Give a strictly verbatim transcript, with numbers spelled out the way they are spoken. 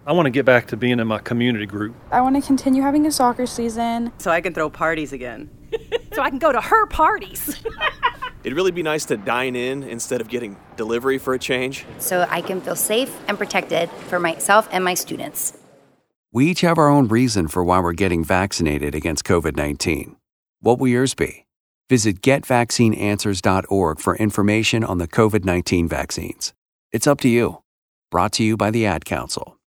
I want to get back to being in my community group. I want to continue having a soccer season. So I can throw parties again. So I can go to her parties. It'd really be nice to dine in instead of getting delivery for a change. So I can feel safe and protected for myself and my students. We each have our own reason for why we're getting vaccinated against covid nineteen. What will yours be? Visit get vaccine answers dot org for information on the covid nineteen vaccines. It's up to you. Brought to you by the Ad Council.